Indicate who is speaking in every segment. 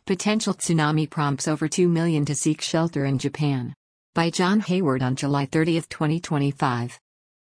Speaker 1: Potential tsunami prompts over 2 million to seek shelter in Japan. By John Hayward on July 30, 2025.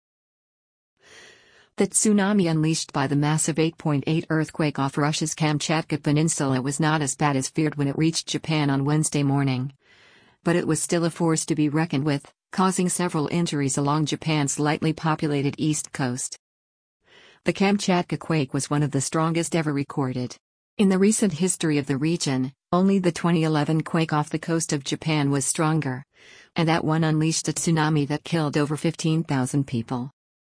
Speaker 1: The tsunami unleashed by the massive 8.8 earthquake off Russia's Kamchatka Peninsula was not as bad as feared when it reached Japan on Wednesday morning. But it was still a force to be reckoned with, causing several injuries along Japan's lightly populated east coast. The Kamchatka quake was one of the strongest ever recorded. In the recent history of the region, only the 2011 quake off the coast of Japan was stronger. And that one unleashed a tsunami that killed over 15,000 people.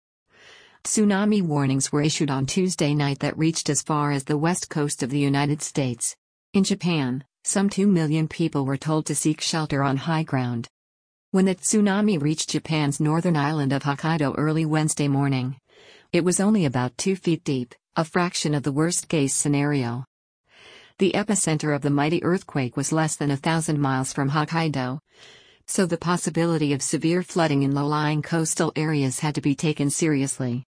Speaker 1: Tsunami warnings were issued on Tuesday night that reached as far as the west coast of the United States. In Japan, some 2 million people were told to seek shelter on high ground. When the tsunami reached Japan's northern island of Hokkaido early Wednesday morning, it was only about 2 feet deep, a fraction of the worst-case scenario. The epicenter of the mighty earthquake was less than 1,000 miles from Hokkaido, so the possibility of severe flooding in low-lying coastal areas had to be taken seriously.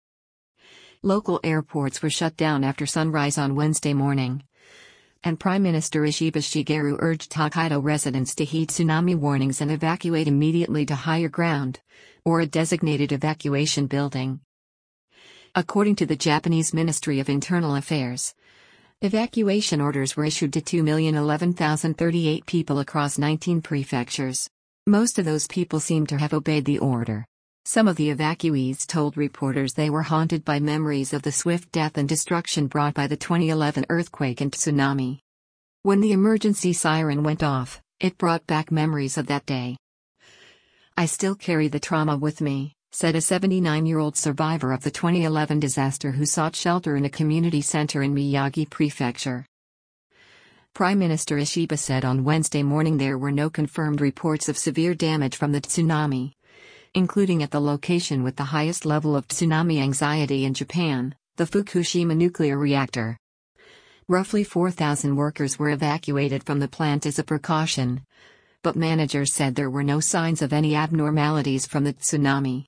Speaker 1: Local airports were shut down after sunrise on Wednesday morning, and Prime Minister Ishiba Shigeru urged Hokkaido residents to heed tsunami warnings and evacuate immediately to higher ground, or a designated evacuation building. According to the Japanese Ministry of Internal Affairs, evacuation orders were issued to 2,011,038 people across 19 prefectures. Most of those people seem to have obeyed the order. Some of the evacuees told reporters they were haunted by memories of the swift death and destruction brought by the 2011 earthquake and tsunami. When the emergency siren went off, it brought back memories of that day. "I still carry the trauma with me," said a 79-year-old survivor of the 2011 disaster who sought shelter in a community center in Miyagi Prefecture. Prime Minister Ishiba said on Wednesday morning there were no confirmed reports of severe damage from the tsunami, including at the location with the highest level of tsunami anxiety in Japan, the Fukushima nuclear reactor. Roughly 4,000 workers were evacuated from the plant as a precaution, but managers said there were no signs of any abnormalities from the tsunami.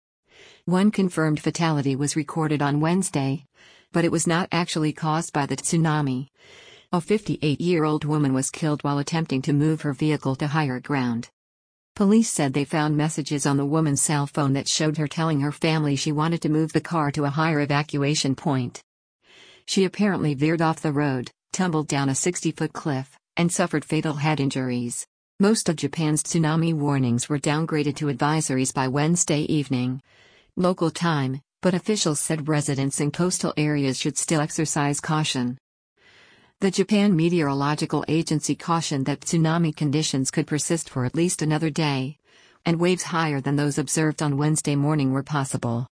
Speaker 1: One confirmed fatality was recorded on Wednesday, but it was not actually caused by the tsunami. A 58-year-old woman was killed while attempting to move her vehicle to higher ground. Police said they found messages on the woman's cell phone that showed her telling her family she wanted to move the car to a higher evacuation point. She apparently veered off the road, tumbled down a 60-foot cliff, and suffered fatal head injuries. Most of Japan's tsunami warnings were downgraded to advisories by Wednesday evening, local time, but officials said residents in coastal areas should still exercise caution. The Japan Meteorological Agency cautioned that tsunami conditions could persist for at least another day, and waves higher than those observed on Wednesday morning were possible.